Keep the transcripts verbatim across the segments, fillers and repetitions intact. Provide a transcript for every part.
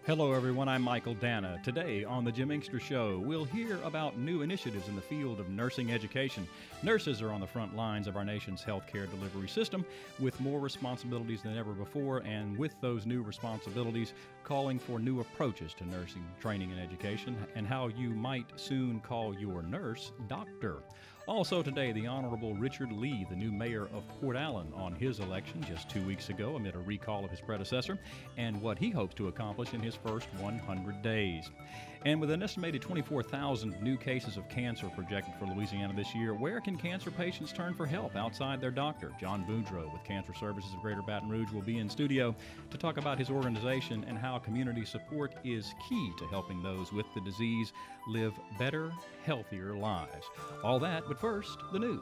Hello, everyone. I'm Michael Dana. Today on The Jim Inkster Show, we'll hear about new initiatives in the field of nursing education. Nurses are on the front lines of our nation's healthcare delivery system with more responsibilities than ever before, and with those new responsibilities, calling for new approaches to nursing training and education and how you might soon call your nurse doctor. Also today, the Honorable Richard Lee, the new mayor of Port Allen, on his election just two weeks ago amid a recall of his predecessor, and what he hopes to accomplish in his first one hundred days. And with an estimated twenty-four thousand new cases of cancer projected for Louisiana this year, where can cancer patients turn for help outside their doctor? John Boudreaux with Cancer Services of Greater Baton Rouge will be in studio to talk about his organization and how community support is key to helping those with the disease live better, healthier lives. All that, but first, the news.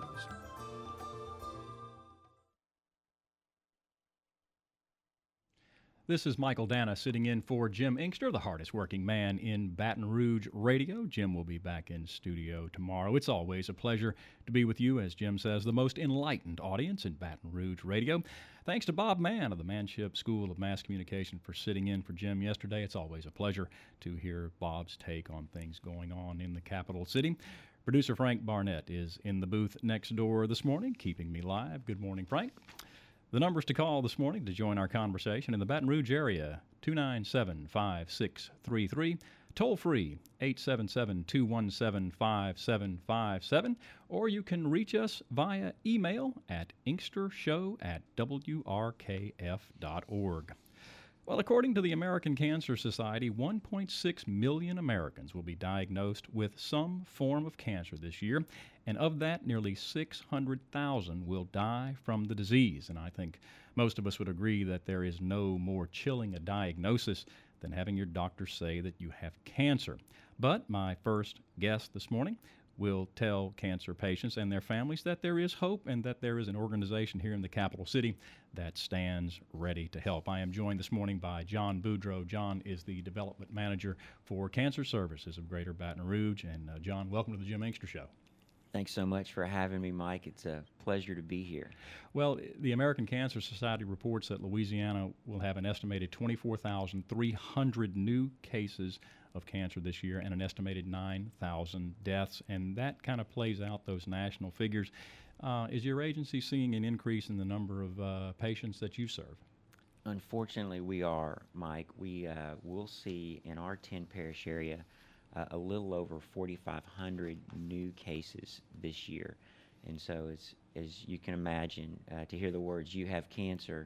This is Michael Dana sitting in for Jim Inkster, the hardest working man in Baton Rouge radio. Jim will be back in studio tomorrow. It's always a pleasure to be with you, as Jim says, the most enlightened audience in Baton Rouge radio. Thanks to Bob Mann of the Manship School of Mass Communication for sitting in for Jim yesterday. It's always a pleasure to hear Bob's take on things going on in the capital city. Producer Frank Barnett is in the booth next door this morning, keeping me live. Good morning, Frank. The numbers to call this morning to join our conversation in the Baton Rouge area, two nine seven, five six three three, toll free, eight seven seven, two one seven, five seven five seven, or you can reach us via email at inkstershow at w r k f dot org. Well, according to the American Cancer Society, one point six million Americans will be diagnosed with some form of cancer this year, and of that, nearly six hundred thousand will die from the disease. And I think most of us would agree that there is no more chilling a diagnosis than having your doctor say that you have cancer. But my first guest this morning will tell cancer patients and their families that there is hope and that there is an organization here in the capital city that stands ready to help. I am joined this morning by John Boudreaux. John is the development manager for Cancer Services of Greater Baton Rouge. And uh, John, welcome to the Jim Inkster Show. Thanks so much for having me, Mike. It's a pleasure to be here. Well, the American Cancer Society reports that Louisiana will have an estimated twenty-four thousand three hundred new cases of cancer this year and an estimated nine thousand deaths, and that kind of plays out those national figures. Uh, is your agency seeing an increase in the number of uh, patients that you serve? Unfortunately, we are, Mike. We uh, will see in our ten parish area uh, a little over forty-five hundred new cases this year. And so, it's, as you can imagine, uh, to hear the words, "you have cancer,"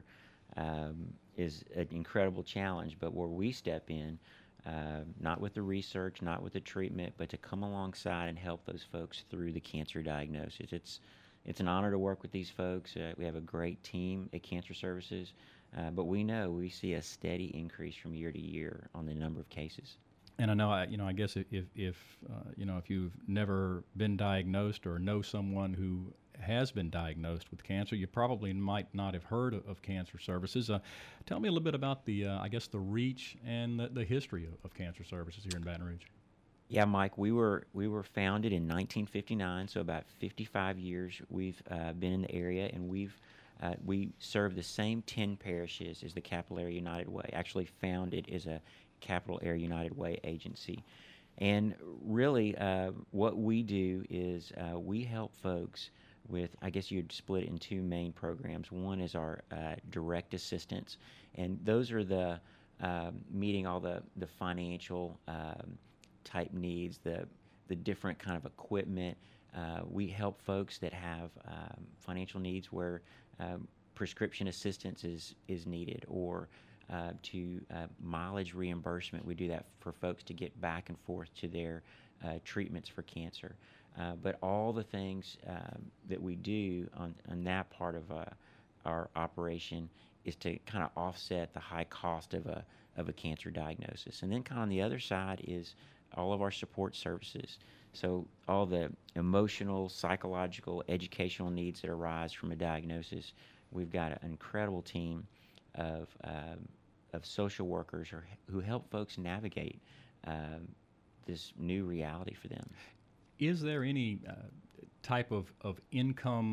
um, is an incredible challenge. But where we step in, Uh, not with the research, not with the treatment, but to come alongside and help those folks through the cancer diagnosis. It's it's an honor to work with these folks. Uh, we have a great team at Cancer Services, uh, but we know we see a steady increase from year to year on the number of cases. And I know, I, you know, I guess if, if, if uh, you know, if you've never been diagnosed or know someone who has been diagnosed with cancer, you probably might not have heard of, of Cancer Services. Uh, tell me a little bit about the, uh, I guess, the reach and the, the history of, of Cancer Services here in Baton Rouge. Yeah, Mike, we were we were founded in nineteen fifty-nine, so about fifty-five years we've uh, been in the area, and we've uh, we serve the same ten parishes as the Capital Area United Way. Actually, founded as a Capital Area United Way agency. And really, uh, what we do is uh, we help folks with, I guess you'd split it in two main programs. One is our uh, direct assistance, and those are the um, meeting all the, the financial um, type needs, the, the different kind of equipment. Uh, we help folks that have um, financial needs where um, prescription assistance is, is needed, or Uh, to uh, mileage reimbursement. We do that for folks to get back and forth to their uh, treatments for cancer. Uh, but all the things um, that we do on, on that part of uh, our operation is to kind of offset the high cost of a of a cancer diagnosis. And then kind of on the other side is all of our support services. So all the emotional, psychological, educational needs that arise from a diagnosis. We've got an incredible team of um, of social workers or, who help folks navigate um, this new reality for them. Is there any uh, type of, of income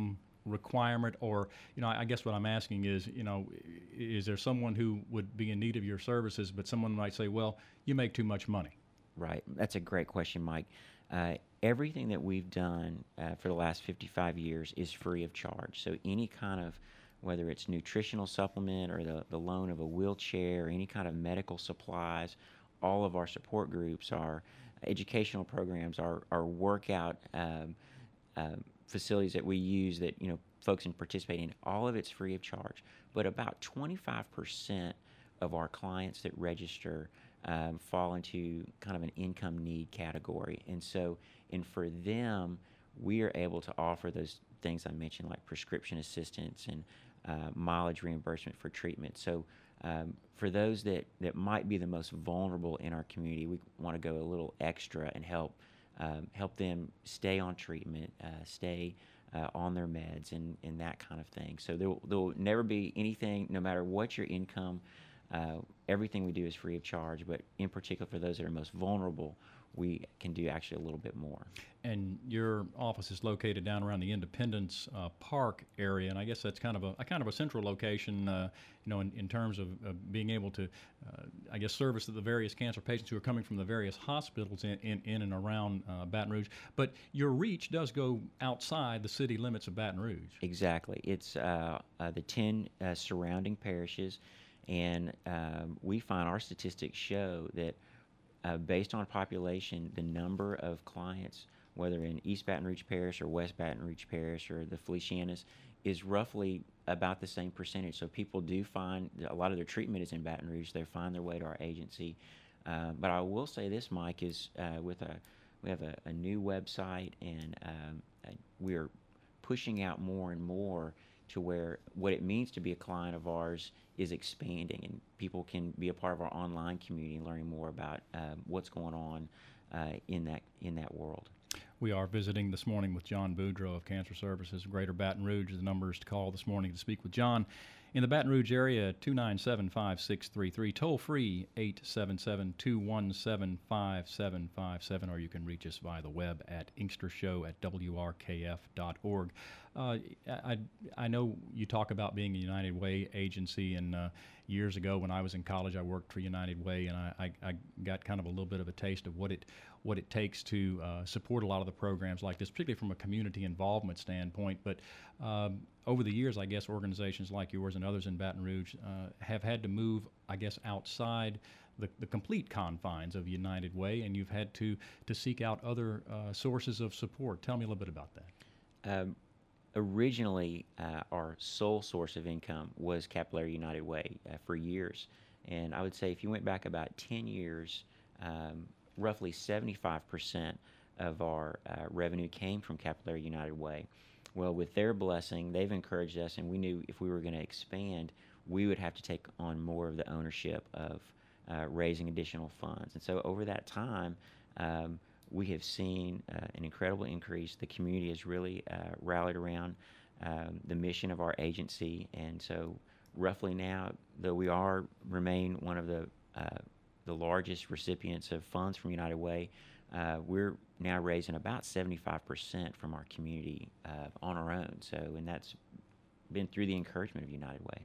requirement, or you know, I, I guess what I'm asking is, you know, is there someone who would be in need of your services, but someone might say, well, you make too much money? Right. That's a great question, Mike. Uh, everything that we've done uh, for the last fifty-five years is free of charge. So any kind of, whether it's nutritional supplement or the, the loan of a wheelchair or any kind of medical supplies, all of our support groups, our educational programs, our, our workout um, um, facilities that we use that, you know, folks can participate in, all of it's free of charge. But about twenty-five percent of our clients that register um, fall into kind of an income need category. And so, and for them, we are able to offer those things I mentioned, like prescription assistance and uh, mileage reimbursement for treatment. So um, for those that, that might be the most vulnerable in our community, we want to go a little extra and help um, help them stay on treatment, uh, stay uh, on their meds, and, and that kind of thing. So there will never be anything, no matter what your income, uh, everything we do is free of charge, but in particular for those that are most vulnerable, we can do actually a little bit more. And your office is located down around the Independence uh, Park area, and I guess that's kind of a, a kind of a central location, uh, you know, in, in terms of uh, being able to, uh, I guess, service the various cancer patients who are coming from the various hospitals in, in, in and around uh, Baton Rouge. But your reach does go outside the city limits of Baton Rouge. Exactly. It's uh, uh, the ten uh, surrounding parishes, and um, we find our statistics show that Uh, based on population, the number of clients, whether in East Baton Rouge Parish or West Baton Rouge Parish or the Felicianas, is roughly about the same percentage. So people do find a lot of their treatment is in Baton Rouge. They find their way to our agency. Uh, but I will say this, Mike, is uh, with a we have a, a new website, and um, uh, we're pushing out more and more to where what it means to be a client of ours is expanding, and people can be a part of our online community and learning more about um, what's going on uh, in that in that world. We are visiting this morning with John Boudreau of Cancer Services Greater Baton Rouge. The numbers to call this morning to speak with John in the Baton Rouge area, two nine seven, five six three three, toll free eight seven seven, two one seven, five seven five seven, or you can reach us via the web at inkstershow at w r k f dot org. Uh, I, I know you talk about being a United Way agency, and uh, years ago when I was in college, I worked for United Way, and I, I, I got kind of a little bit of a taste of what it what it takes to uh, support a lot of the programs like this, particularly from a community involvement standpoint. But um, over the years, I guess organizations like yours and others in Baton Rouge uh, have had to move, I guess, outside the, the complete confines of United Way, and you've had to to seek out other uh, sources of support. Tell me a little bit about that. Um, originally, uh, our sole source of income was Capillary United Way uh, for years, and I would say if you went back about ten years, um, roughly seventy-five percent of our uh, revenue came from Capillary United Way. Well, with their blessing, they've encouraged us, and we knew if we were going to expand, we would have to take on more of the ownership of uh, raising additional funds. And so over that time, um, we have seen uh, an incredible increase. The community has really uh, rallied around um, the mission of our agency, and so roughly now, though we are remain one of the uh, the largest recipients of funds from United Way, uh, we're now raising about seventy-five percent from our community uh, on our own. So, and that's been through the encouragement of United Way.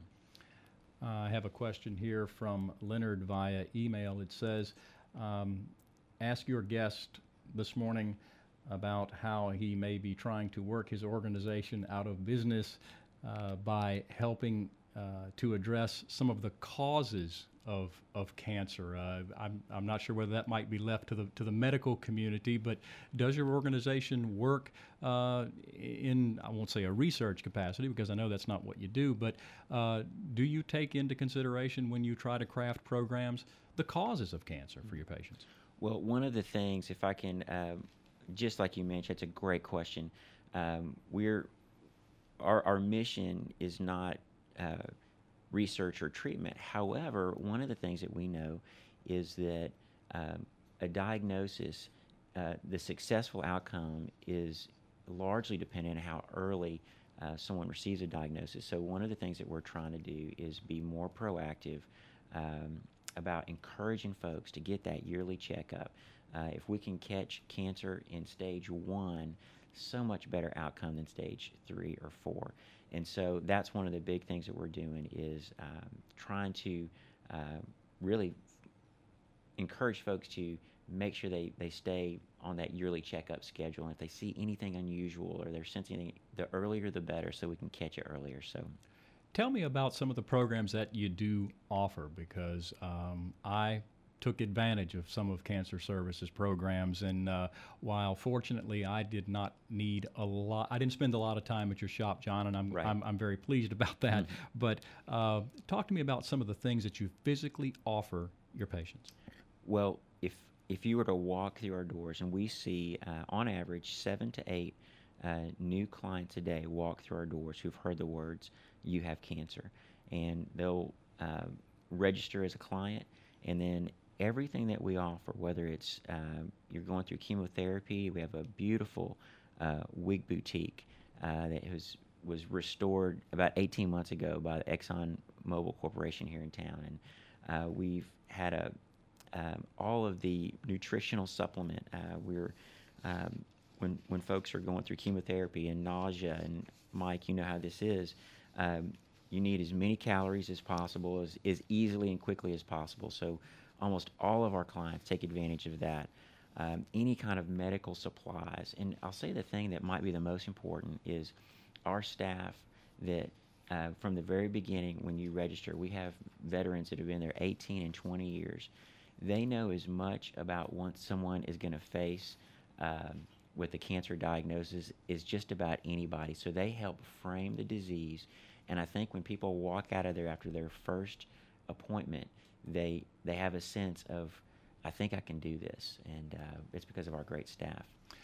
Uh, I have a question here from Leonard via email. It says, um, ask your guest this morning about how he may be trying to work his organization out of business uh, by helping uh, to address some of the causes of of cancer. Uh, I'm I'm not sure whether that might be left to the to the medical community, but does your organization work uh, in, I won't say a research capacity because I know that's not what you do, but uh, do you take into consideration when you try to craft programs the causes of cancer for your patients? Well, one of the things, if I can, um, just like you mentioned, it's a great question. Um, we're our our mission is not uh, research or treatment. However, one of the things that we know is that um, a diagnosis, uh, the successful outcome is largely dependent on how early uh, someone receives a diagnosis. So one of the things that we're trying to do is be more proactive um, about encouraging folks to get that yearly checkup. Uh, if we can catch cancer in stage one, so much better outcome than stage three or four. And so that's one of the big things that we're doing is um, trying to uh, really encourage folks to make sure they, they stay on that yearly checkup schedule. And if they see anything unusual or they're sensing anything, the earlier the better, so we can catch it earlier. So, tell me about some of the programs that you do offer, because um, I took advantage of some of Cancer Services programs, and uh, while fortunately I did not need a lot, I didn't spend a lot of time at your shop, John, and I'm right. I'm, I'm very pleased about that. Mm-hmm. But uh, talk to me about some of the things that you physically offer your patients. Well, if if you were to walk through our doors, and we see uh, on average seven to eight uh, new clients a day walk through our doors who've heard the words, "You have cancer," and they'll uh, register as a client, and then everything that we offer, whether it's uh, you're going through chemotherapy, we have a beautiful uh, wig boutique uh, that was was restored about eighteen months ago by the Exxon Mobil Corporation here in town, and uh, we've had a um, all of the nutritional supplement. Uh, we're um, when when folks are going through chemotherapy and nausea, and Mike, you know how this is. Um, you need as many calories as possible, as, as easily and quickly as possible. So almost all of our clients take advantage of that. Um, any kind of medical supplies. And I'll say the thing that might be the most important is our staff that uh, from the very beginning when you register, we have veterans that have been there eighteen and twenty years. They know as much about what someone is going to face um, with a cancer diagnosis as just about anybody. So they help frame the disease. And I think when people walk out of there after their first appointment, they they have a sense of, I think I can do this, and uh, it's because of our great staff.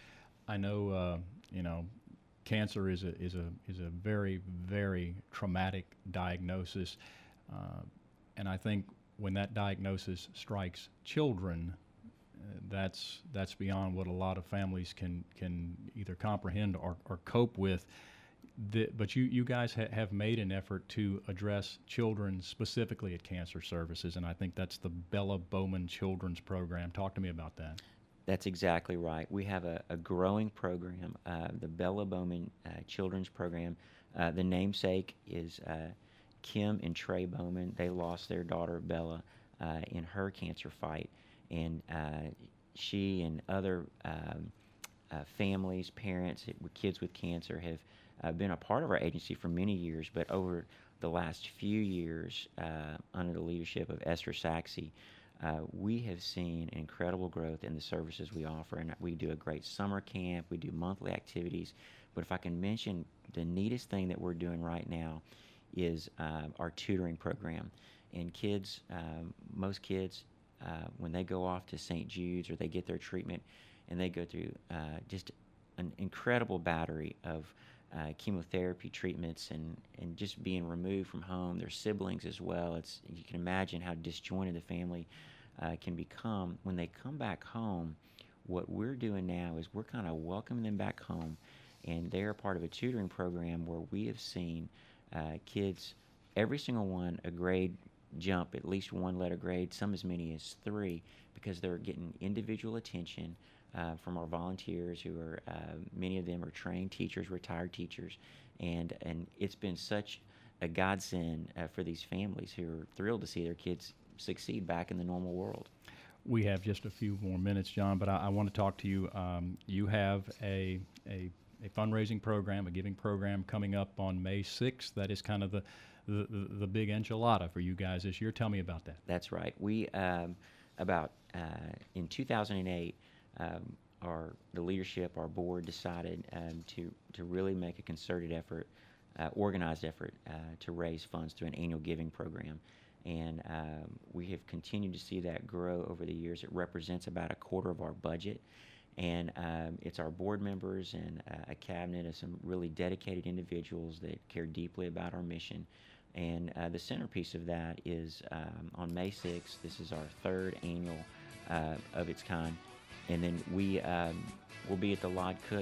I know, uh, you know, cancer is a is a is a very very traumatic diagnosis, uh, and I think when that diagnosis strikes children, uh, that's that's beyond what a lot of families can can either comprehend or, or cope with. The, but you, you guys ha- have made an effort to address children specifically at Cancer Services, and I think that's the Bella Bowman Children's Program. Talk to me about that. That's exactly right. We have a, a growing program, uh, the Bella Bowman uh, Children's Program. Uh, the namesake is uh, Kim and Trey Bowman. They lost their daughter Bella uh, in her cancer fight, and uh, she and other um, uh, families, parents with kids with cancer have uh, been a part of our agency for many years. But over the last few years, uh, under the leadership of Esther Saxe, Uh, we have seen incredible growth in the services we offer, and we do a great summer camp. We do monthly activities. But if I can mention the neatest thing that we're doing right now is uh, our tutoring program. And kids, um, most kids, uh, when they go off to Saint Jude's or they get their treatment, and they go through uh, just an incredible battery of uh, chemotherapy treatments and, and just being removed from home, their siblings as well. It's, you can imagine how disjointed the family uh, can become. When they come back home, what we're doing now is we're kind of welcoming them back home, and they're part of a tutoring program where we have seen uh, kids, every single one, a grade jump, at least one letter grade, some as many as three, because they're getting individual attention Uh, from our volunteers, who are uh, many of them are trained teachers, retired teachers, and and it's been such a godsend uh, for these families who are thrilled to see their kids succeed back in the normal world. We have just a few more minutes, John, but I, I want to talk to you. Um, you have a, a a fundraising program, a giving program coming up on May sixth. That is kind of the the, the, the big enchilada for you guys this year. Tell me about that. That's right. We um, about uh, in two thousand eight. Um, our the leadership, our board decided um, to to really make a concerted effort, uh, organized effort uh, to raise funds through an annual giving program, and um, we have continued to see that grow over the years. It represents about a quarter of our budget, and um, it's our board members and uh, a cabinet of some really dedicated individuals that care deeply about our mission. And uh, the centerpiece of that is um, on May sixth. This is our third annual uh, of its kind. And then we um, will be at the Lod Cook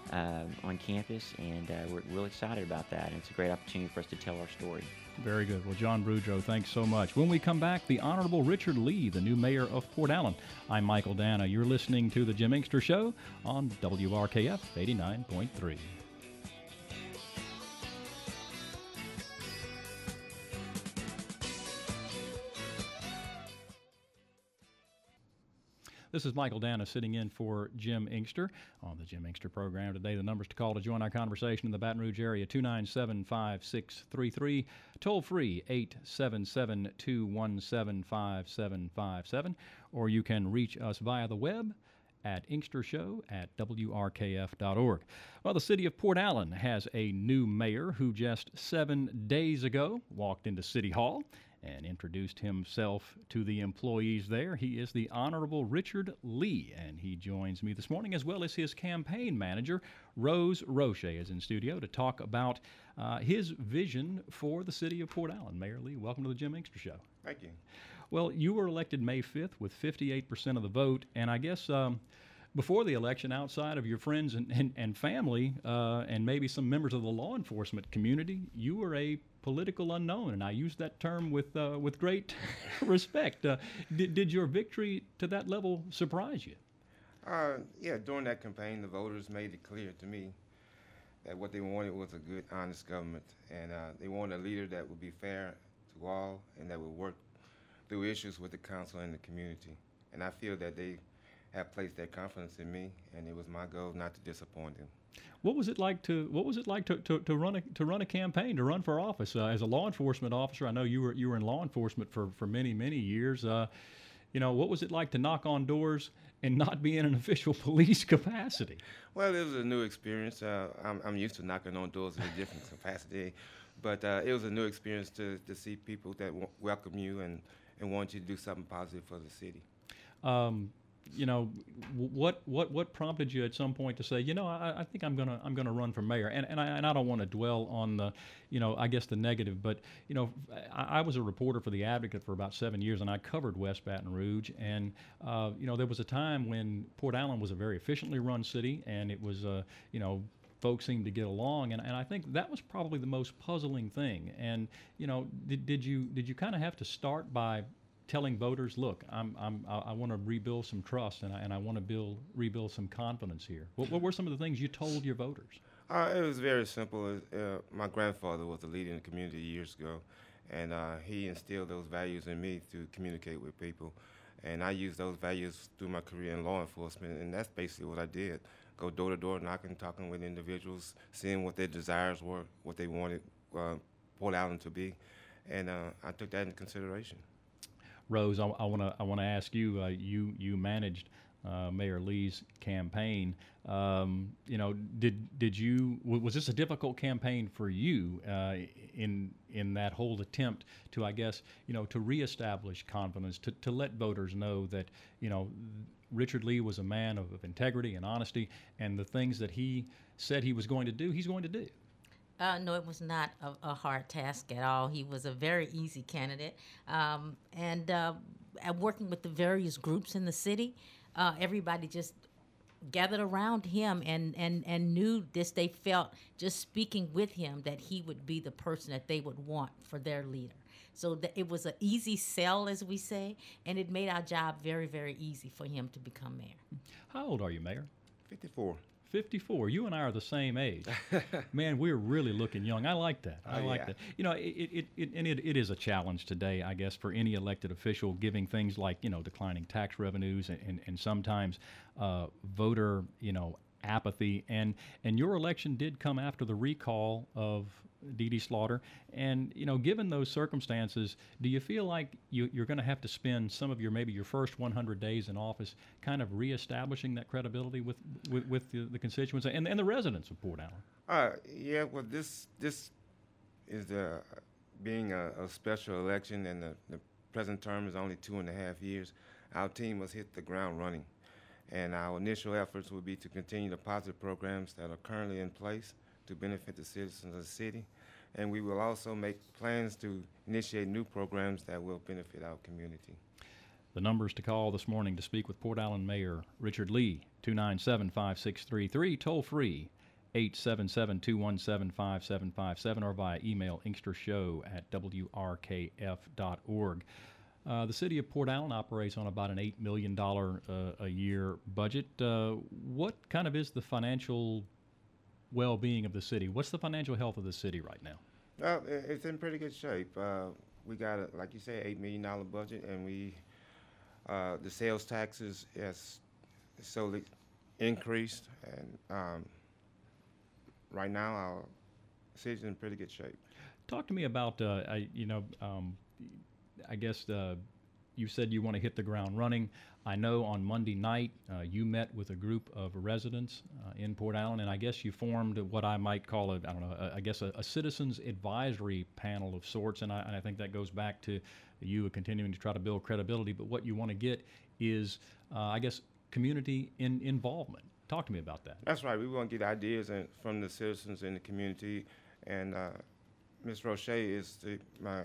uh, on campus, and uh, we're real excited about that. And it's a great opportunity for us to tell our story. Very good. Well, John Boudreaux, thanks so much. When we come back, the Honorable Richard Lee, the new mayor of Port Allen. I'm Michael Dana. You're listening to The Jim Inkster Show on W R K F eighty-nine point three. This is Michael Dana sitting in for Jim Inkster on the Jim Inkster program today. The numbers to call to join our conversation in the Baton Rouge area, two nine seven, five six three three, toll free eight seven seven, two one seven, five seven five seven, or you can reach us via the web at inkstershow at W R K F dot org. Well, the city of Port Allen has a new mayor who just seven days ago walked into City Hall and introduced himself to the employees there. He is the Honorable Richard Lee, and he joins me this morning, as well as his campaign manager, Rose Roche, is in studio to talk about uh, his vision for the city of Port Allen. Mayor Lee, welcome to the Jim Inkster Show. Thank you. Well, you were elected May fifth with fifty-eight percent of the vote, and I guess um, before the election, outside of your friends and, and, and family uh, and maybe some members of the law enforcement community, you were a political unknown, and I use that term with uh, with great respect. Uh, did, did your victory to that level surprise you? Uh, yeah, during that campaign, the voters made it clear to me that what they wanted was a good, honest government, and uh, they wanted a leader that would be fair to all and that would work through issues with the council and the community. And I feel that they have placed their confidence in me, and it was my goal not to disappoint them. What was it like to What was it like to, to, to run a to run a campaign, to run for office uh, as a law enforcement officer? I know you were you were in law enforcement for, for many many years. Uh, you know, what was it like to knock on doors and not be in an official police capacity? Well, it was a new experience. Uh, I'm I'm used to knocking on doors in a different capacity, but uh, it was a new experience to to see people that w- welcome you and and want you to do something positive for the city. Um, you know, what what what prompted you at some point to say, you know, I, I think I'm gonna I'm gonna run for mayor, and and I and I don't want to dwell on the, you know, I guess the negative, but you know, I, I was a reporter for the Advocate for about seven years, and I covered West Baton Rouge, and uh, you know, there was a time when Port Allen was a very efficiently run city, and it was, uh, you know. Folks seemed to get along, and, and I think that was probably the most puzzling thing. And you know, did, did you did you kind of have to start by telling voters, look, I'm, I'm, I, I want to rebuild some trust, and I, and I want to build rebuild some confidence here? What, what were some of the things you told your voters? Uh, it was very simple. Uh, my grandfather was a leader in the community years ago, and uh, he instilled those values in me to communicate with people. And I used those values through my career in law enforcement, and that's basically what I did. Go door to door, knocking, talking with individuals, seeing what their desires were, what they wanted uh, Port Allen to be, and uh, I took that into consideration. Rose, I want to I want to ask you. Uh, you you managed uh, Mayor Lee's campaign. Um, you know, did did you was this a difficult campaign for you uh, in in that whole attempt to, I guess, you know, to reestablish confidence, to to let voters know that, you know, Richard Lee was a man of, of integrity and honesty, and the things that he said he was going to do, he's going to do? Uh, no, it was not a, a hard task at all. He was a very easy candidate. Um, and uh, at working with the various groups in the city, uh, everybody just gathered around him and, and, and knew this. They felt, just speaking with him, that he would be the person that they would want for their leader. So that it was an easy sell, as we say, and it made our job very, very easy for him to become mayor. How old are you, Mayor? fifty-four. fifty-four. You and I are the same age. Man, we're really looking young. I like that. I Oh, like yeah. that. You know, it, it, it and it, it is a challenge today, I guess, for any elected official, giving things like, you know, declining tax revenues and, and, and sometimes uh, voter, you know, apathy. And, and your election did come after the recall of Dee Dee Slaughter. And, you know, given those circumstances, do you feel like you, you're going to have to spend some of your, maybe your first one hundred days in office kind of reestablishing that credibility with, with, with the, the constituents and, and the residents of Port Allen? Uh, yeah, well, this this is uh, being a, a special election, and the, the present term is only two and a half years. Our team must hit the ground running, and our initial efforts will be to continue the positive programs that are currently in place to benefit the citizens of the city, and we will also make plans to initiate new programs that will benefit our community. The numbers to call this morning to speak with Port Allen Mayor Richard Lee, two nine seven, five six three three, toll free, eight seven seven, two one seven, five seven five seven, or via email inkstershow at w r k f dot org. Uh, the city of Port Allen operates on about an eight million dollars uh, a year budget. Uh, what kind of is the financial well-being of the city? What's the financial health of the city right now? Well, i- it's in pretty good shape. Uh, we got, a, like you said, eight million dollars budget, and we uh, the sales taxes has slowly increased, and um, right now our city's in pretty good shape. Talk to me about, uh, I, you know, um, I guess uh, you said you want to hit the ground running. I know on Monday night uh, you met with a group of residents uh, in Port Allen, and I guess you formed what I might call a, I don't know, a, I guess a, a citizens advisory panel of sorts, and I, and I think that goes back to you continuing to try to build credibility. But what you want to get is, uh, I guess, community in, involvement. Talk to me about that. That's right. We want to get ideas in, from the citizens in the community, and uh, Miz Roche is the, my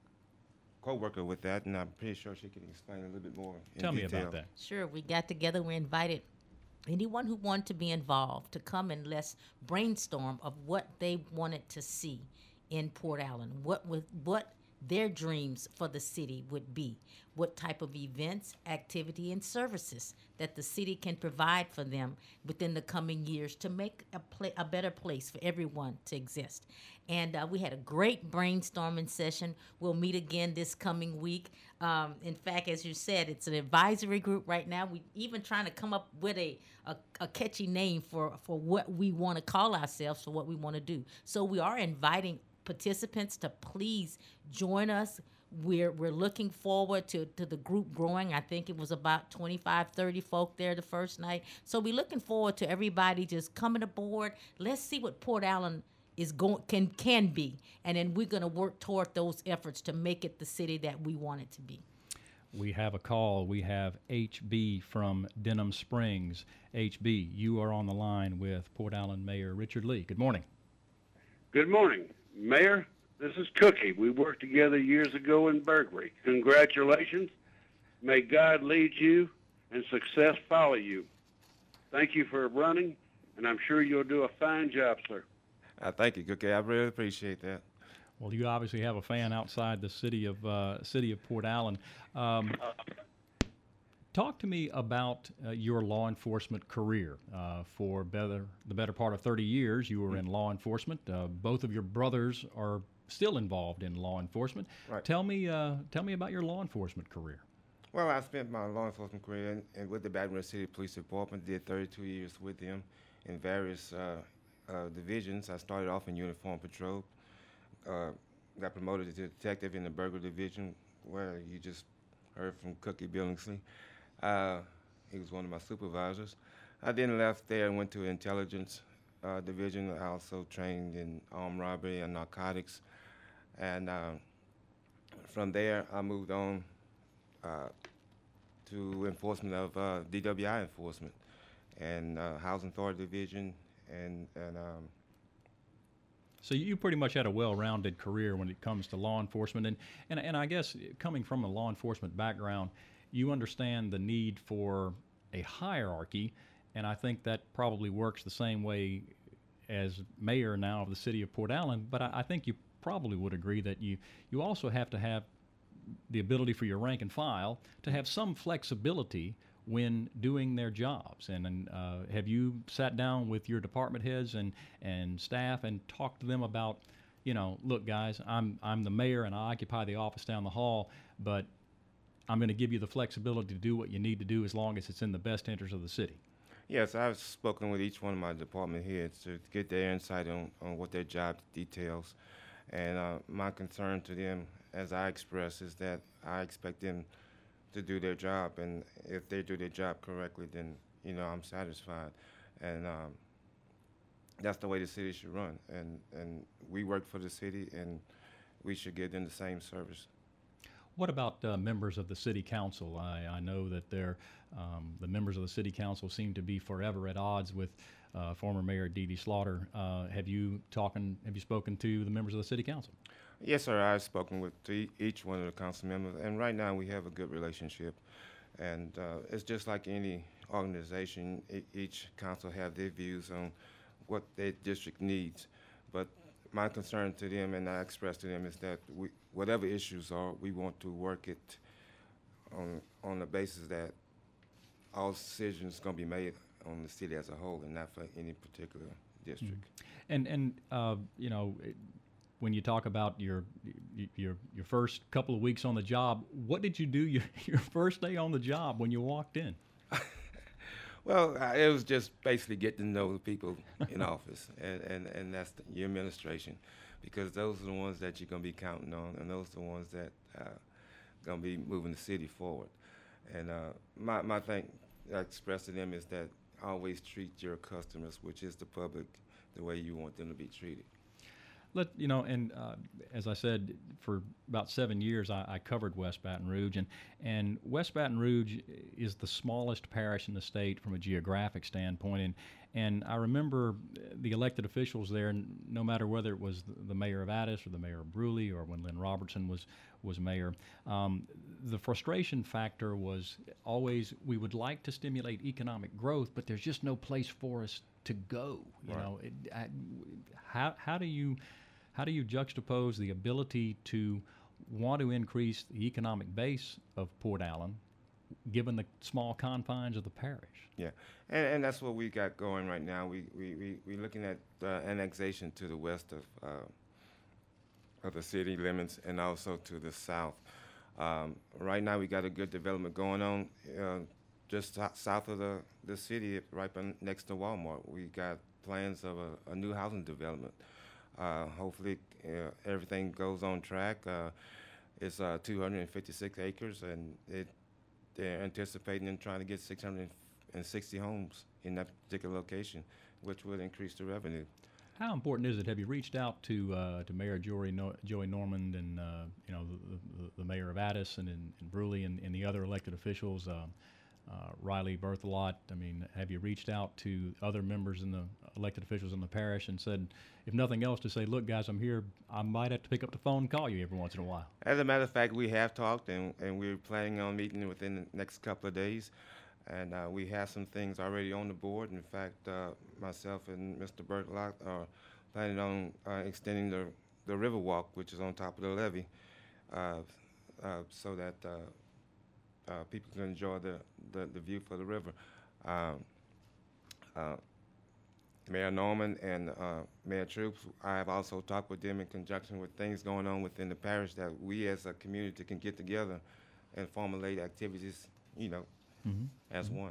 co-worker with that, and I'm pretty sure she can explain a little bit more in Tell me detail. about that. Sure, we got together, we invited anyone who wanted to be involved to come and let's brainstorm of what they wanted to see in Port Allen, what would, what their dreams for the city would be, what type of events, activity, and services that the city can provide for them within the coming years to make a, pla- a better place for everyone to exist. And uh, we had a great brainstorming session. We'll meet again this coming week. Um, in fact, as you said, it's an advisory group right now. We even trying to come up with a, a, a catchy name for, for what we want to call ourselves, for what we want to do. So we are inviting participants to please join us. We're we're looking forward to, to the group growing. I think it was about twenty-five, thirty folk there the first night. So we're looking forward to everybody just coming aboard. Let's see what Port Allen is going can can be, and then we're going to work toward those efforts to make it the city that we want it to be. We have a call. We have H B from Denham Springs. H B, you are on the line with Port Allen Mayor Richard Lee. Good morning. Good morning, Mayor. This is Cookie. We worked together years ago in Burglary. Congratulations. May God lead you and success follow you. Thank you for running, and I'm sure you'll do a fine job, sir. Uh, thank you, Cookie. I really appreciate that. Well, you obviously have a fan outside the city of uh, city of Port Allen. Um, talk to me about uh, your law enforcement career. Uh, for better the better part of thirty years, you were in law enforcement. Uh, both of your brothers are still involved in law enforcement. Right. Tell me, uh, tell me about your law enforcement career. Well, I spent my law enforcement career in, in with the Baton Rouge City Police Department. Did thirty-two years with them in various uh, uh, divisions. I started off in uniform patrol. Uh, got promoted to detective in the burglary division, where you just heard from Cookie Billingsley. Uh, he was one of my supervisors. I then left there and went to intelligence uh, division. I also trained in armed robbery and narcotics. And uh, from there, I moved on uh, to enforcement of uh, D W I enforcement and uh, Housing Authority Division. And, and um, So you pretty much had a well-rounded career when it comes to law enforcement. And, and, and I guess coming from a law enforcement background, you understand the need for a hierarchy, and I think that probably works the same way as mayor now of the city of Port Allen. But I, I think you probably would agree that you, you also have to have the ability for your rank and file to have some flexibility when doing their jobs. And, and uh, have you sat down with your department heads and, and staff and talked to them about, you know, look, guys, I'm I'm the mayor and I occupy the office down the hall, but I'm going to give you the flexibility to do what you need to do as long as it's in the best interest of the city. yes, I've spoken with each one of my department heads to get their insight on, on what their job details. And uh, my concern to them, as I express, is that I expect them to do their job, and if they do their job correctly, then, you know, I'm satisfied. And um, that's the way the city should run. And, and we work for the city, and we should give them the same service. What about uh, members of the city council? I, I know that they're, um, the members of the city council seem to be forever at odds with uh, former Mayor Dee Dee Slaughter. Uh, have you talking? Have you spoken to the members of the City Council? Yes, sir. I've spoken with e- each one of the council members, and right now we have a good relationship. And uh, it's just like any organization, e- each council have their views on what their district needs. But my concern to them, and I express to them, is that we, whatever issues are, we want to work it on on the basis that all decisions going to be made on the city as a whole, and not for any particular district. Mm-hmm. And and uh, you know. It, When you talk about your your your first couple of weeks on the job, what did you do your, your first day on the job when you walked in? Well, uh, it was just basically getting to know the people in office, and, and, and that's the, your administration, because those are the ones that you're going to be counting on, and those are the ones that uh, going to be moving the city forward. And uh, my, my thing I express to them is that always treat your customers, which is the public, the way you want them to be treated. Let you know, and uh, as I said, for about seven years, I, I covered West Baton Rouge, and and West Baton Rouge is the smallest parish in the state from a geographic standpoint, and and I remember the elected officials there, and no matter whether it was the, the mayor of Addis or the mayor of Bruley or when Lynn Robertson was was mayor, um, the frustration factor was always we would like to stimulate economic growth, but there's just no place for us to go. You Right. know, it, I, how how do you How do you juxtapose the ability to want to increase the economic base of Port Allen, given the small confines of the parish? Yeah, and, and that's what we got going right now. We we we we looking at uh, annexation to the west of uh, of the city limits, and also to the south. Um, right now, we got a good development going on uh, just so- south of the the city, right ben- next to Walmart. We got plans of a, a new housing development. Uh, hopefully, uh, everything goes on track. Uh, it's uh, two hundred fifty-six acres, and it, they're anticipating and trying to get six hundred sixty homes in that particular location, which will increase the revenue. How important is it? Have you reached out to uh, to Mayor Joey, no- Joey Normand and uh, you know the, the, the mayor of Addis and, and, and Bruley and, and the other elected officials? Uh, Uh, Riley Berthelot, I mean, have you reached out to other members in the elected officials in the parish and said, if nothing else, to say, look, guys, I'm here. I might have to pick up the phone and call you every once in a while? As a matter of fact, we have talked, and, and we're planning on meeting within the next couple of days. And uh, we have some things already on the board. In fact, uh, myself and Mister Berthelot are planning on uh, extending the, the river walk, which is on top of the levee, uh, uh, so that uh, Uh, people can enjoy the, the, the view for the river. Um, uh, Mayor Norman and uh, Mayor Troops, I have also talked with them in conjunction with things going on within the parish that we as a community can get together and formulate activities, you know, Mm-hmm. as one.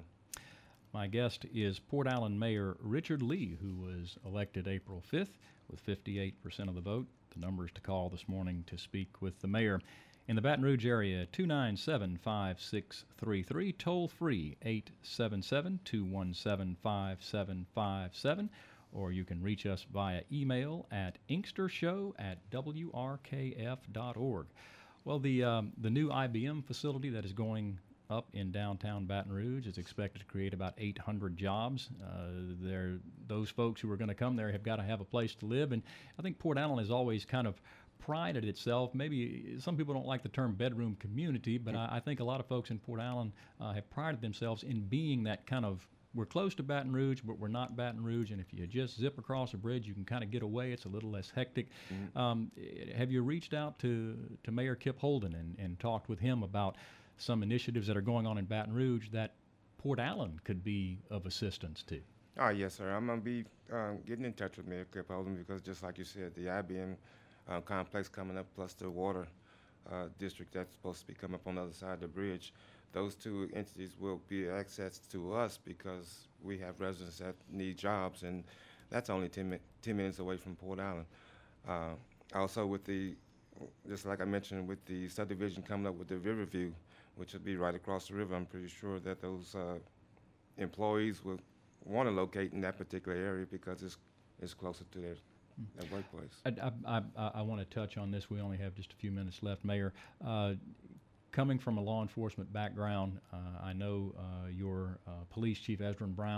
My guest is Port Allen Mayor Richard Lee, who was elected April fifth with fifty-eight percent of the vote. The numbers to call this morning to speak with the mayor. In the Baton Rouge area, two nine seven, five six three three, toll free eight seven seven, two one seven, five seven five seven, or you can reach us via email at inkstershow at w r k f dot org. Well, the um, the new I B M facility that is going up in downtown Baton Rouge is expected to create about eight hundred jobs. Uh, there, those folks who are going to come there have got to have a place to live, and I think Port Allen has always kind of prided itself. Maybe some people don't like the term bedroom community, but I, I think a lot of folks in Port Allen uh, have prided themselves in being that kind of, we're close to Baton Rouge, but we're not Baton Rouge, and if you just zip across a bridge, you can kind of get away. It's a little less hectic. Mm-hmm. Um, have you reached out to, to Mayor Kip Holden and, and talked with him about some initiatives that are going on in Baton Rouge that Port Allen could be of assistance to? Oh, yes, sir. I'm going to be um, getting in touch with Mayor Kip Holden because just like you said, the I B M Uh, complex coming up, plus the water uh, district that's supposed to be coming up on the other side of the bridge. Those two entities will be access to us because we have residents that need jobs, and that's only ten, mi- ten minutes away from Port Allen. Uh, also, with the, just like I mentioned, with the subdivision coming up with the Riverview, which will be right across the river, I'm pretty sure that those uh, employees will want to locate in that particular area because it's it's closer to their That workplace. I, I, I, I want to touch on this. We only have just a few minutes left, Mayor. Uh, coming from a law enforcement background, uh, I know uh, your uh, police chief, Esdras Brown,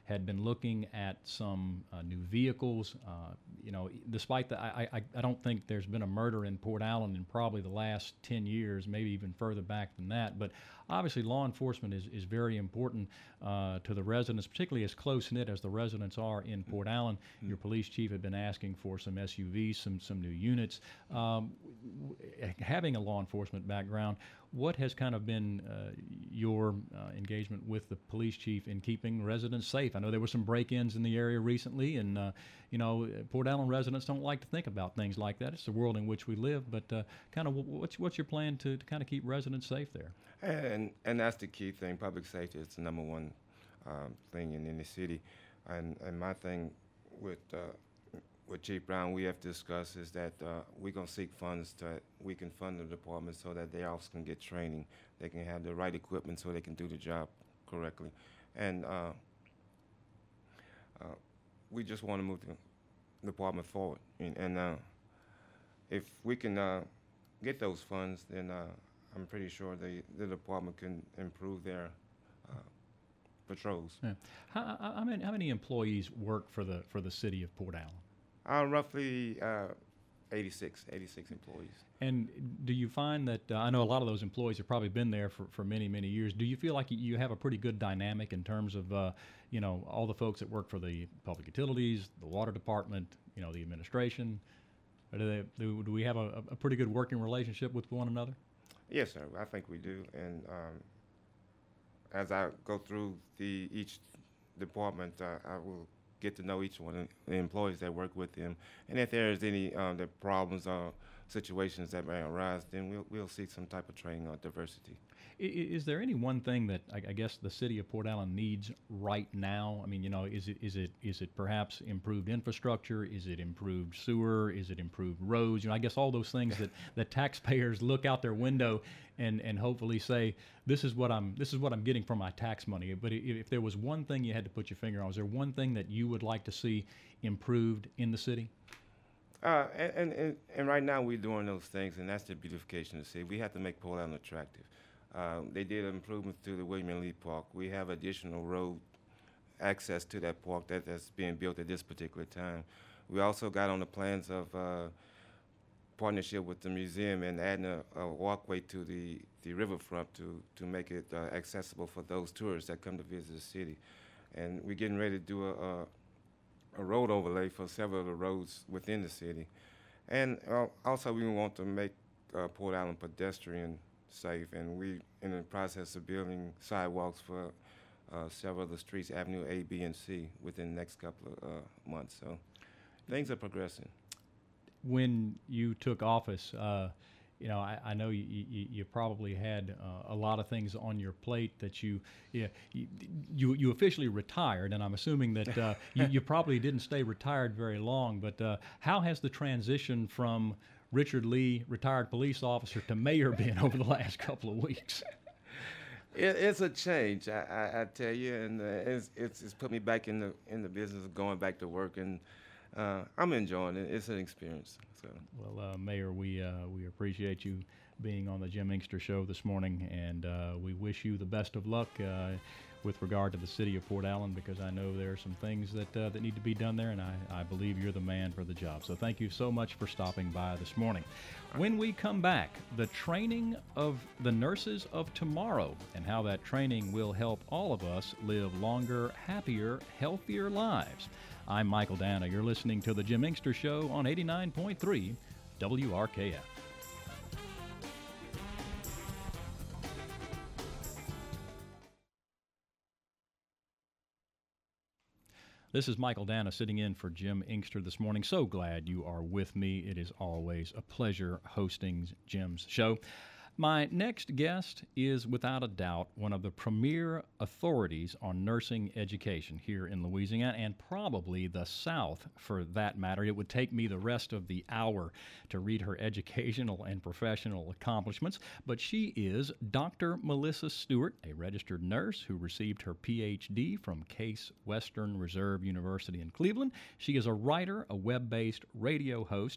had been looking at some uh, new vehicles. Uh, you know, despite the, I, I, I don't think there's been a murder in Port Allen in probably the last ten years, maybe even further back than that. But obviously, law enforcement is, is very important uh, to the residents, particularly as close-knit as the residents are in Port Allen. Mm-hmm. Your police chief had been asking for some S U Vs, some, some new units. Um, w- having a law enforcement background, what has kind of been uh, your uh, engagement with the police chief in keeping residents safe? I know there were some break-ins in the area recently, and uh, you know, Port Allen residents don't like to think about things like that. It's the world in which we live. But uh, kind of, what's what's your plan to, to kind of keep residents safe there? And and that's the key thing. Public safety is the number one um, thing in any city. And and my thing with uh, with Chief Brown, we have discussed is that uh, we're gonna seek funds that we can fund the department so that they also can get training. They can have the right equipment so they can do the job correctly. And uh, uh, we just want to move the department forward. And, and uh, if we can uh, get those funds, then uh, I'm pretty sure the, the department can improve their uh, patrols. Yeah. How, how, many, how many employees work for the for the city of Port Allen? Uh, roughly uh, eighty-six, eighty-six employees. And do you find that, uh, I know a lot of those employees have probably been there for, for many, many years. Do you feel like you have a pretty good dynamic in terms of, uh, you know, all the folks that work for the public utilities, the water department, you know, the administration? Or do, they, do, do we have a, a pretty good working relationship with one another? Yes, sir. I think we do. And um, as I go through the each department, uh, I will get to know each one of the employees that work with them. And if there's any um, the problems or situations that may arise, then we'll, we'll seek some type of training on diversity. Is there any one thing that I, I guess the city of Port Allen needs right now? I mean, you know, is it is it is it perhaps improved infrastructure? Is it improved sewer? Is it improved roads? You know, I guess all those things that, that taxpayers look out their window and, and hopefully say, this is what I'm this is what I'm getting from my tax money. But if, if there was one thing you had to put your finger on, is there one thing that you would like to see improved in the city? Uh, and, and, and right now we're doing those things, and that's the beautification of the city. We have to make Port Allen attractive. Um, they did improvements to the William and Lee Park. We have additional road access to that park that, that's being built at this particular time. We also got on the plans of uh, partnership with the museum and adding a, a walkway to the, the riverfront to, to make it uh, accessible for those tourists that come to visit the city. And we're getting ready to do a, a, a road overlay for several of the roads within the city. And uh, also we want to make uh, Port Allen pedestrian safe, and we in the process of building sidewalks for uh, several of the streets, Avenue A, B, and C, within the next couple of uh, months. So things are progressing. When you took office, uh, you know, I, I know you, you, you probably had uh, a lot of things on your plate that you, yeah, you, you, you officially retired, and I'm assuming that uh, you, you probably didn't stay retired very long, but uh, how has the transition from Richard Lee, retired police officer, to mayor been over the last couple of weeks? It, it's a change, I, I, I tell you, and uh, it's, it's it's put me back in the in the business of going back to work, and uh, I'm enjoying it. It's an experience. So. Well, uh, Mayor, we uh, we appreciate you being on the Jim Inkster Show this morning, and uh, we wish you the best of luck uh, with regard to the city of Port Allen, because I know there are some things that uh, that need to be done there, and I, I believe you're the man for the job. So thank you so much for stopping by this morning. When we come back, the training of the nurses of tomorrow and how that training will help all of us live longer, happier, healthier lives. I'm Michael Dana. You're listening to the Jim Inkster Show on eighty-nine point three W R K F. This is Michael Dana sitting in for Jim Inkster this morning. So glad you are with me. It is always a pleasure hosting Jim's show. My next guest is, without a doubt, one of the premier authorities on nursing education here in Louisiana, and probably the South for that matter. It would take me the rest of the hour to read her educational and professional accomplishments, but she is Doctor Melissa Stewart, a registered nurse who received her P H D from Case Western Reserve University in Cleveland. She is a writer, a web-based radio host,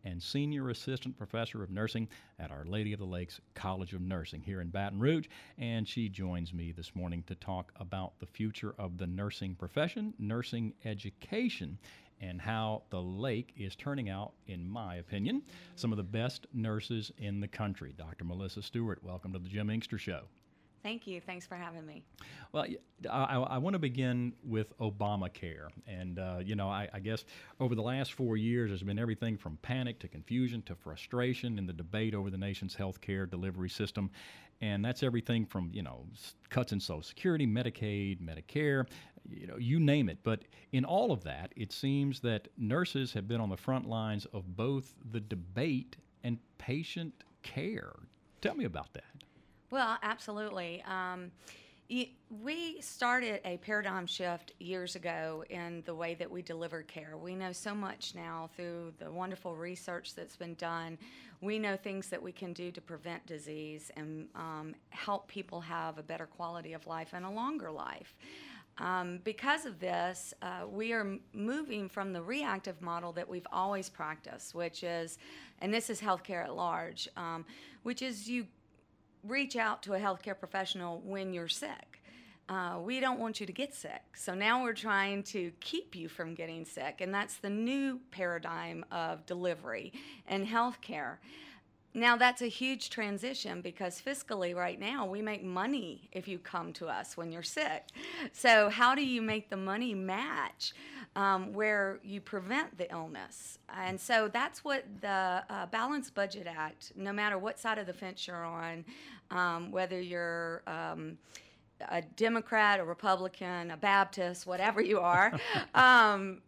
and Senior Assistant Professor of Nursing at Our Lady of the Lakes College of Nursing here in Baton Rouge. And she joins me this morning to talk about the future of the nursing profession, nursing education, and how the Lake is turning out, in my opinion, some of the best nurses in the country. Doctor Melissa Stewart, welcome to the Jim Inkster Show. Thank you. Thanks for having me. Well, I, I want to begin with Obamacare. And, uh, you know, I, I guess over the last four years, there's been everything from panic to confusion to frustration in the debate over the nation's health care delivery system. And that's everything from, you know, cuts in Social Security, Medicaid, Medicare, you know, you name it. But in all of that, it seems that nurses have been on the front lines of both the debate and patient care. Tell me about that. Well, absolutely. Um, y- we started a paradigm shift years ago in the way that we deliver care. We know so much now through the wonderful research that's been done. We know things that we can do to prevent disease and um, help people have a better quality of life and a longer life. Um, because of this, uh, we are m- moving from the reactive model that we've always practiced, which is, and this is healthcare at large, um, which is you reach out to a healthcare professional when you're sick. Uh, we don't want you to get sick. So now we're trying to keep you from getting sick, and that's the new paradigm of delivery and healthcare. Now, that's a huge transition because fiscally right now we make money if you come to us when you're sick. So how do you make the money match um, where you prevent the illness? And so that's what the uh, Balanced Budget Act, no matter what side of the fence you're on, um, whether you're um, a Democrat, a Republican, a Baptist, whatever you are, um,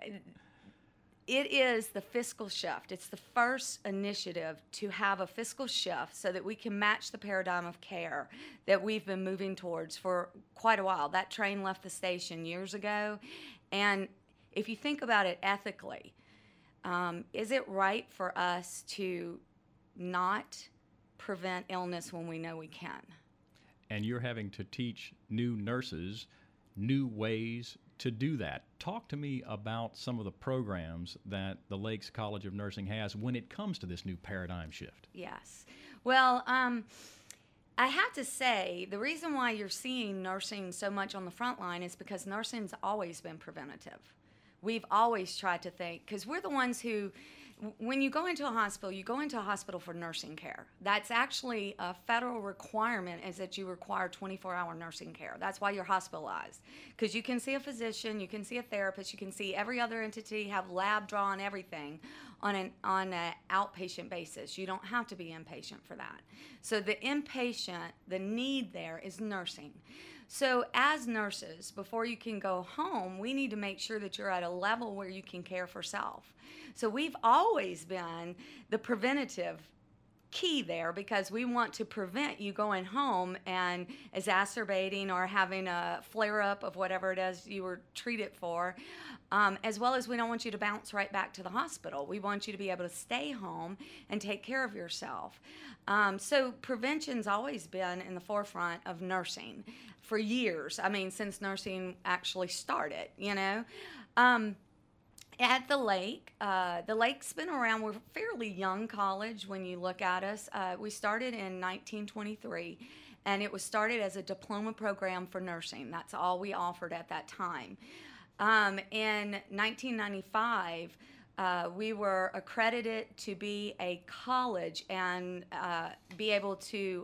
it is the fiscal shift. It's the first initiative to have a fiscal shift so that we can match the paradigm of care that we've been moving towards for quite a while. That train left the station years ago. And if you think about it ethically, um, is it right for us to not prevent illness when we know we can? And you're having to teach new nurses new ways to do that. Talk to me about some of the programs that the Lakes College of Nursing has when it comes to this new paradigm shift. Yes. Well, um, I have to say, the reason why you're seeing nursing so much on the front line is because nursing's always been preventative. We've always tried to think, because we're the ones who, when you go into a hospital, you go into a hospital for nursing care. That's actually a federal requirement, is that you require twenty-four hour nursing care. That's why you're hospitalized. Because you can see a physician, you can see a therapist, you can see every other entity, have lab drawn everything on an on an outpatient basis. You don't have to be inpatient for that. So the inpatient, the need there is nursing. So as nurses, before you can go home, we need to make sure that you're at a level where you can care for self. So we've always been the preventative key there because we want to prevent you going home and exacerbating or having a flare-up of whatever it is you were treated for, um, as well as we don't want you to bounce right back to the hospital. We want you to be able to stay home and take care of yourself. Um, so prevention's always been in the forefront of nursing for years. I mean, since nursing actually started, you know. Um, At the Lake, uh, the Lake's been around. We're a fairly young college when you look at us. Uh, we started in nineteen twenty-three, and it was started as a diploma program for nursing. That's all we offered at that time. Um, in nineteen ninety-five, uh, we were accredited to be a college and uh, be able to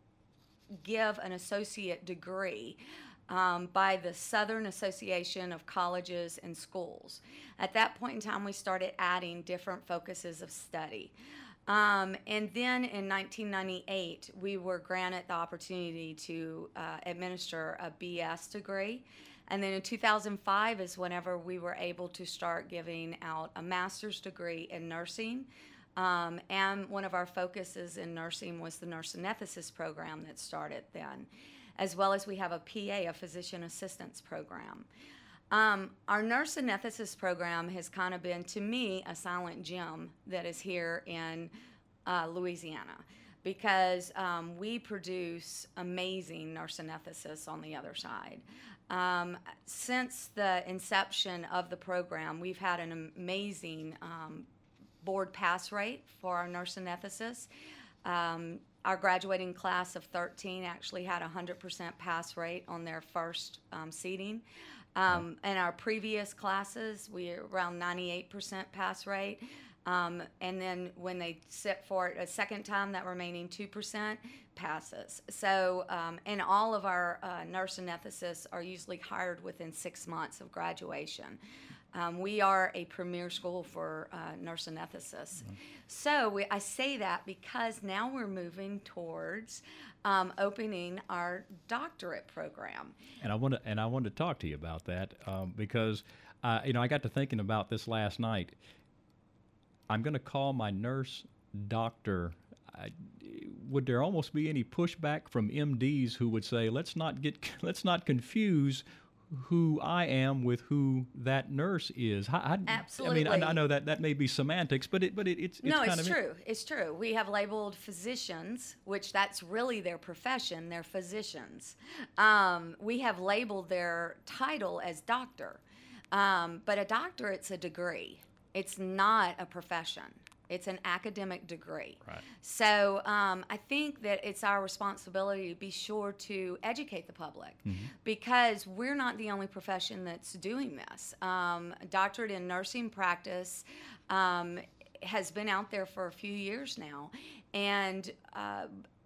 give an associate degree Um, by the Southern Association of Colleges and Schools. At that point in time, we started adding different focuses of study. Um, and then in nineteen ninety-eight, we were granted the opportunity to uh, administer a B S degree. And then in two thousand five is whenever we were able to start giving out a master's degree in nursing. Um, and one of our focuses in nursing was the nurse anesthetist program that started then, as well as we have a P A, a physician assistance program. Um, our nurse anesthetist program has kind of been, to me, a silent gem that is here in uh, Louisiana, because um, we produce amazing nurse anesthetists on the other side. Um, since the inception of the program, we've had an amazing um, board pass rate for our nurse anesthetist. Um, our graduating class of thirteen actually had a one hundred percent pass rate on their first um, seating. Um, in our previous classes, we were around ninety-eight percent pass rate. Um, and then when they sit for it a second time, that remaining two percent passes. So, um, and all of our uh, nurse anesthetists are usually hired within six months of graduation. Um, we are a premier school for uh, nurse anesthetists. Mm-hmm. So we, I say that because now we're moving towards um, opening our doctorate program. And I want to and I wanted to talk to you about that um, because uh, you know I got to thinking about this last night. I'm going to call my nurse doctor. I, would there almost be any pushback from M Ds who would say, "Let's not get, let's not confuse who I am with who that nurse is"? How, how, Absolutely. I mean, I, I know that that may be semantics, but it, but it, it's, it's no, kind it's of true. It's true. We have labeled physicians, which that's really their profession. They're physicians. Um, we have labeled their title as doctor, um, but a doctorate's a degree. It's not a profession. It's an academic degree. Right. So um, I think that it's our responsibility to be sure to educate the public mm-hmm. because we're not the only profession that's doing this. Um, doctorate in nursing practice um, has been out there for a few years now. And uh,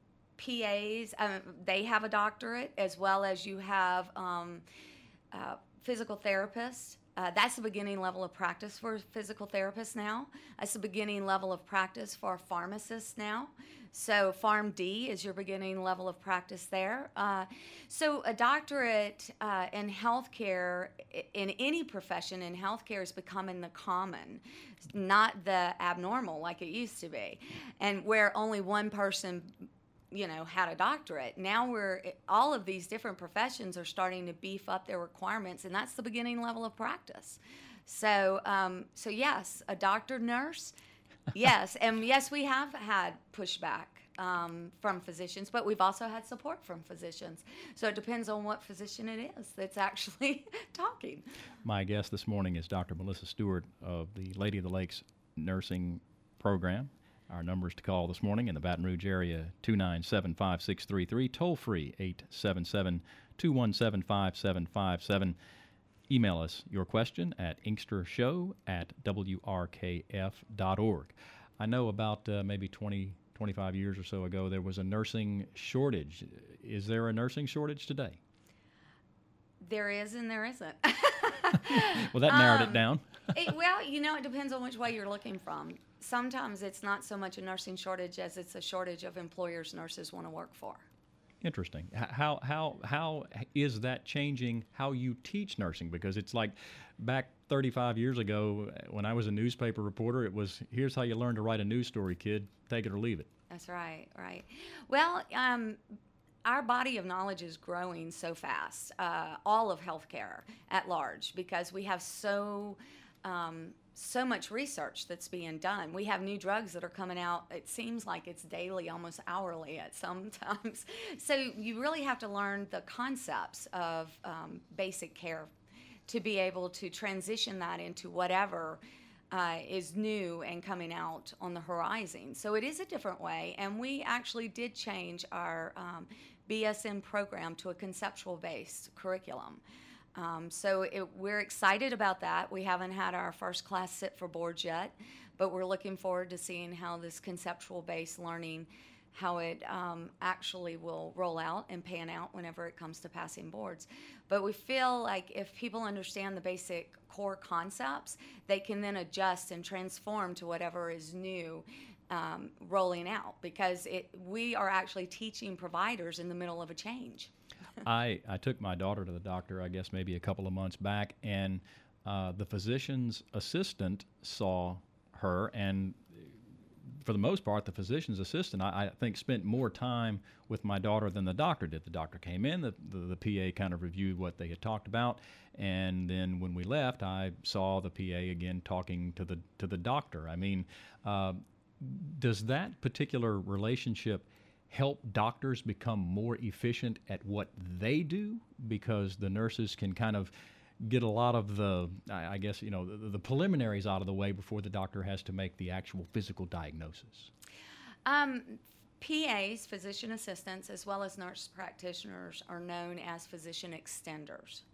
P As, um, they have a doctorate as well as you have um, uh, physical therapists. Uh, that's the beginning level of practice for physical therapists now. That's the beginning level of practice for pharmacists now. So Pharm D is your beginning level of practice there. Uh, so a doctorate uh, in healthcare, in any profession in healthcare, is becoming the common, not the abnormal like it used to be. And where only one person you know, had a doctorate. Now we're, all of these different professions are starting to beef up their requirements, and that's the beginning level of practice. So, um, so yes, a doctor, nurse, yes. And yes, we have had pushback um, from physicians, but we've also had support from physicians. So it depends on what physician it is that's actually talking. My guest this morning is Doctor Melissa Stewart of the Lady of the Lakes Nursing Program. Our numbers to call this morning in the Baton Rouge area, two nine seven, five six three three, toll free, eight seven seven, two one seven, five seven five seven. Email us your question at inkstershow at w r k f dot org. I know about uh, maybe twenty, twenty-five years or so ago, there was a nursing shortage. Is there a nursing shortage today? There is and there isn't. Well, that narrowed um, it down. it, well, you know, it depends on which way you're looking from. Sometimes it's not so much a nursing shortage as it's a shortage of employers nurses want to work for. Interesting. How how how is that changing how you teach nursing? Because it's like back thirty-five years ago when I was a newspaper reporter, it was, here's how you learn to write a news story, kid. Take it or leave it. That's right, right. Well, um, our body of knowledge is growing so fast, uh, all of healthcare at large, because we have so um, so much research that's being done. We have new drugs that are coming out. It seems like it's daily, almost hourly at some times. So you really have to learn the concepts of um, basic care to be able to transition that into whatever uh, is new and coming out on the horizon. So it is a different way, and we actually did change our um, B S M program to a conceptual-based curriculum. Um, so it, we're excited about that. We haven't had our first class sit for boards yet, but we're looking forward to seeing how this conceptual-based learning, how it um, actually will roll out and pan out whenever it comes to passing boards. But we feel like if people understand the basic core concepts, they can then adjust and transform to whatever is new um, rolling out, because it, we are actually teaching providers in the middle of a change. I, I took my daughter to the doctor, I guess maybe a couple of months back, and uh, the physician's assistant saw her, and for the most part, the physician's assistant, I, I think, spent more time with my daughter than the doctor did. The doctor came in, the, the, the P A kind of reviewed what they had talked about, and then when we left, I saw the P A again talking to the to the doctor. I mean, uh, does that particular relationship help doctors become more efficient at what they do, because the nurses can kind of get a lot of the, I I guess, you know, the, the preliminaries out of the way before the doctor has to make the actual physical diagnosis? Um, P As, physician assistants, as well as nurse practitioners, are known as physician extenders.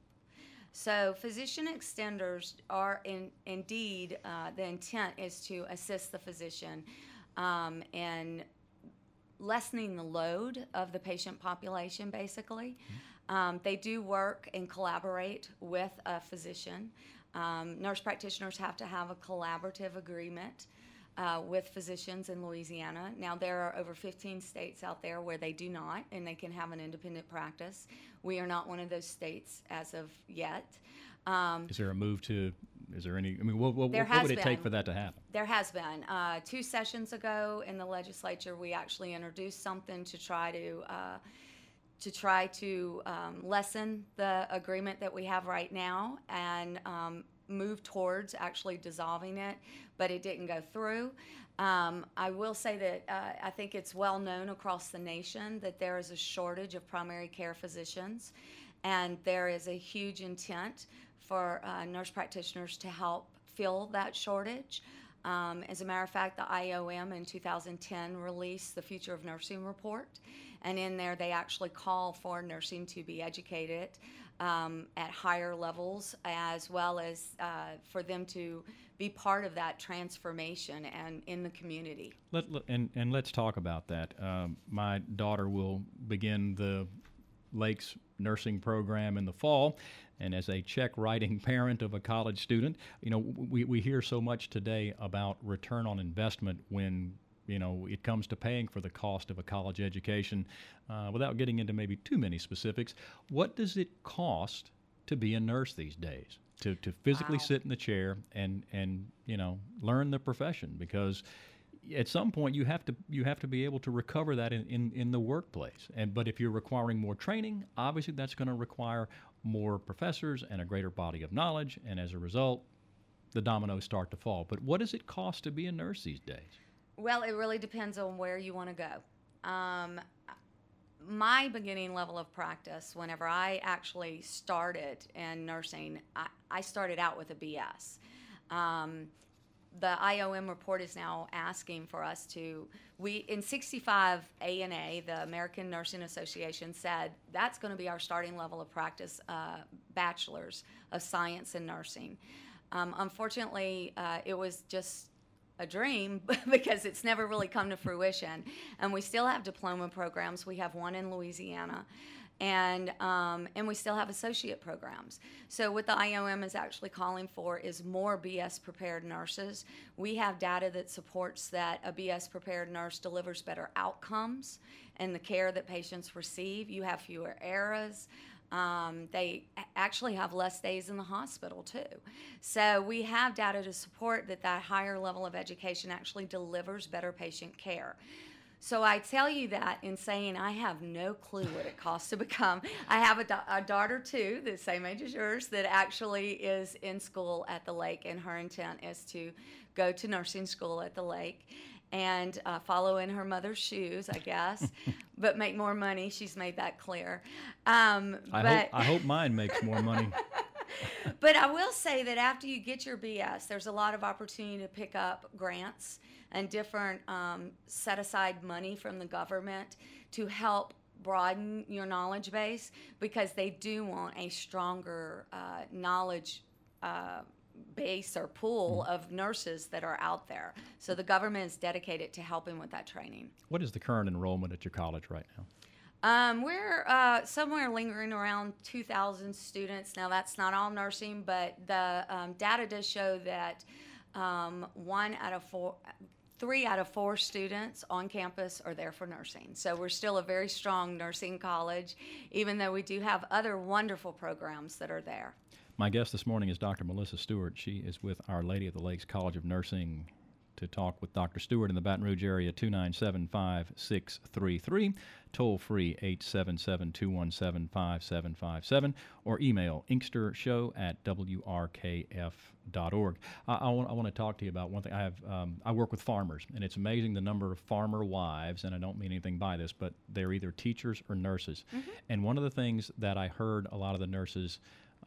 So physician extenders are in, indeed, uh, the intent is to assist the physician um, in lessening the load of the patient population, basically. Mm-hmm. Um, they do work and collaborate with a physician. Um, nurse practitioners have to have a collaborative agreement Uh, with physicians in Louisiana. Now, there are over fifteen states out there where they do not, and they can have an independent practice. We are not one of those states as of yet. Um, is there a move to, is there any, I mean, what, what, there what would it has take been. for that to happen? There has been. Uh, two sessions ago in the legislature, we actually introduced something to try to uh, to try to um, lessen the agreement that we have right now and um, move towards actually dissolving it, but it didn't go through. Um, I will say that uh, I think it's well known across the nation that there is a shortage of primary care physicians, and there is a huge intent for uh, nurse practitioners to help fill that shortage. Um, as a matter of fact, the I O M in two thousand ten released the Future of Nursing report, and in there they actually call for nursing to be educated um, at higher levels, as well as uh, for them to be part of that transformation and in the community. Let, let- and, and let's talk about that. Um, my daughter will begin the Lakes nursing program in the fall, and as a check-writing parent of a college student, you know, we, we hear so much today about return on investment when, you know, it comes to paying for the cost of a college education. Uh, without getting into maybe too many specifics, what does it cost to be a nurse these days? To, to physically Wow. sit in the chair and, and, you know, learn the profession, because at some point you have to you have to be able to recover that in, in, in the workplace. And but if you're requiring more training, obviously that's going to require more professors and a greater body of knowledge, and as a result, the dominoes start to fall. But what does it cost to be a nurse these days? Well, it really depends on where you want to go. Um, my beginning level of practice, whenever I actually started in nursing, I, I started out with a B S. Um, the I O M report is now asking for us to, we in sixty-five A N A, the American Nursing Association, said that's going to be our starting level of practice, uh, bachelor's of science in nursing. Um, unfortunately, uh, it was just a dream because it's never really come to fruition. And we still have diploma programs. We have one in Louisiana. And um, and we still have associate programs. So what the I O M is actually calling for is more B S prepared nurses. We have data that supports that a B S prepared nurse delivers better outcomes in the care that patients receive. You have fewer errors. Um, they actually have less days in the hospital too. So we have data to support that that higher level of education actually delivers better patient care. So I tell you that in saying I have no clue what it costs to become. I have a, da- a daughter too, the same age as yours, that actually is in school at the Lake, and her intent is to go to nursing school at the Lake and uh, follow in her mother's shoes, I guess, but make more money. She's made that clear. Um, I but hope I hope mine makes more money. But I will say that after you get your B S, there's a lot of opportunity to pick up grants and different um, set-aside money from the government to help broaden your knowledge base, because they do want a stronger uh, knowledge uh, base or pool of nurses that are out there. So the government is dedicated to helping with that training. What is the current enrollment at your college right now? Um, we're uh, somewhere lingering around two thousand students. Now, that's not all nursing, but the um, data does show that um, one out of four, three out of four students on campus are there for nursing. So we're still a very strong nursing college, even though we do have other wonderful programs that are there. My guest this morning is Doctor Melissa Stewart. She is with Our Lady of the Lakes College of Nursing. To talk with Doctor Stewart in the Baton Rouge area, two nine seven, five six three three, toll free eight seven seven, two one seven, five seven five seven, or email inkstershow at w r k f dot org. I, I, want, I want to talk to you about one thing. I have um, I work with farmers, and it's amazing the number of farmer wives, and I don't mean anything by this, but they're either teachers or nurses. Mm-hmm. And one of the things that I heard a lot of the nurses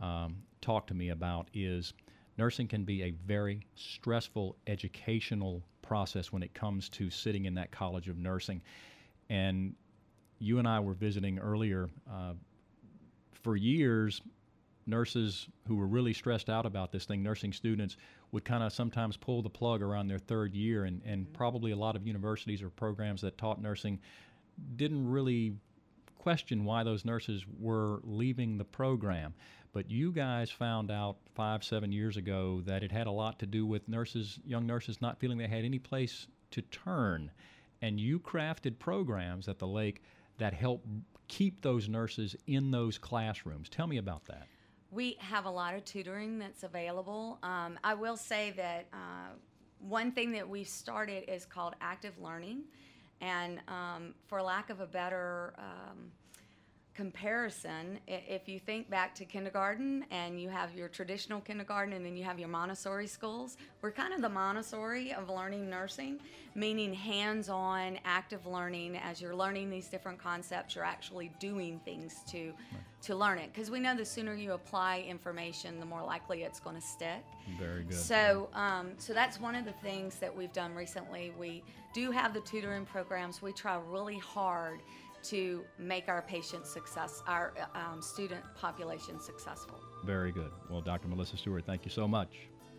um, talked to me about is nursing can be a very stressful educational process when it comes to sitting in that College of Nursing. And you and I were visiting earlier. Uh, for years, nurses who were really stressed out about this thing, nursing students, would kind of sometimes pull the plug around their third year, and, and mm-hmm. probably a lot of universities or programs that taught nursing didn't really question why those nurses were leaving the program. But you guys found out five, seven years ago that it had a lot to do with nurses, young nurses not feeling they had any place to turn. And you crafted programs at the Lake that help keep those nurses in those classrooms. Tell me about that. We have a lot of tutoring that's available. Um, I will say that uh, one thing that we've started is called active learning. And um, for lack of a better um, comparison, if you think back to kindergarten and you have your traditional kindergarten and then you have your Montessori schools, we're kind of the Montessori of learning nursing, meaning hands-on active learning. As you're learning these different concepts, you're actually doing things to right. to learn it, because we know the sooner you apply information, the more likely it's going to stick. Very good. So um, so that's one of the things that we've done recently. We do have the tutoring programs. We try really hard to make our patient success, our um, student population successful. Very good. Well, Doctor Melissa Stewart, thank you so much.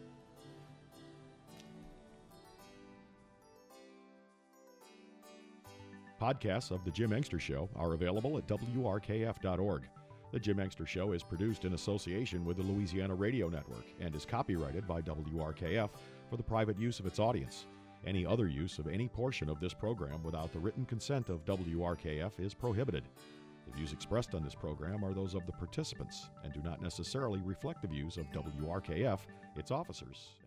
Podcasts of The Jim Engster Show are available at W R K F dot org. The Jim Engster Show is produced in association with the Louisiana Radio Network and is copyrighted by W R K F for the private use of its audience. Any other use of any portion of this program without the written consent of W R K F is prohibited. The views expressed on this program are those of the participants and do not necessarily reflect the views of W R K F, its officers,